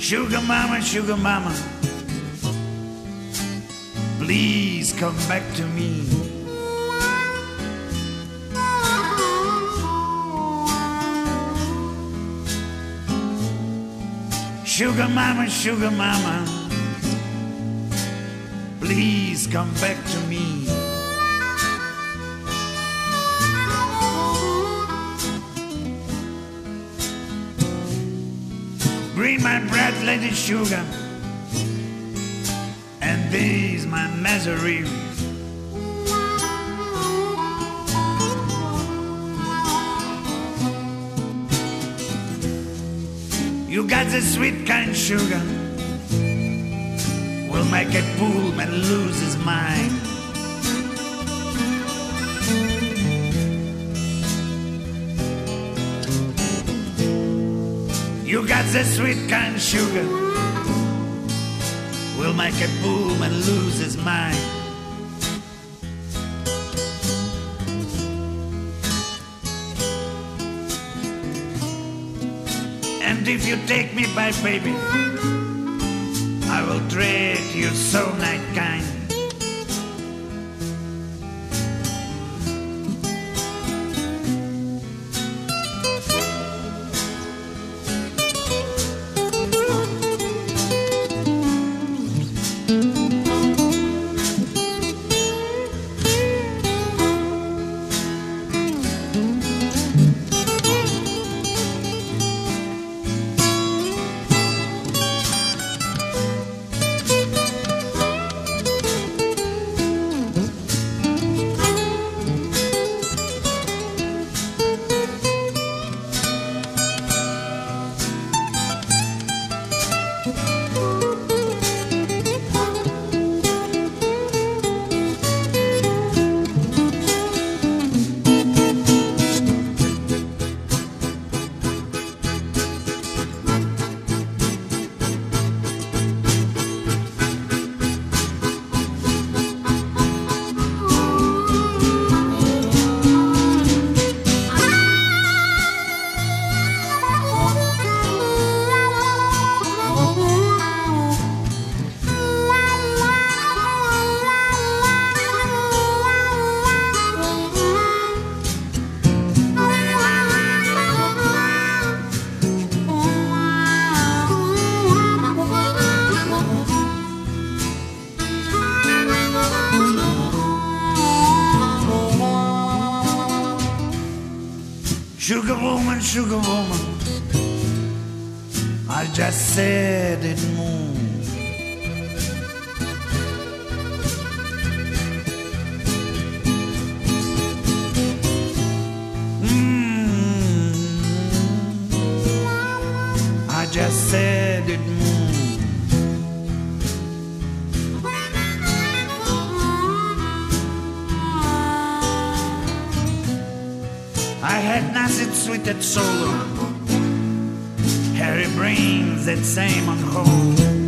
Sugar mama, please come back to me. Sugar mama, please come back to me. Bring my bread, lady sugar, and these my misery. You got the sweet kind sugar, will make a fool man lose his mind. You got the sweet kind sugar, will make a fool man lose his mind. And if you take me by baby, I will treat you so nice kind. Sugar woman, I just said it more. I just said it more. I had nothing sweet at solo, hairy brains that same on hold.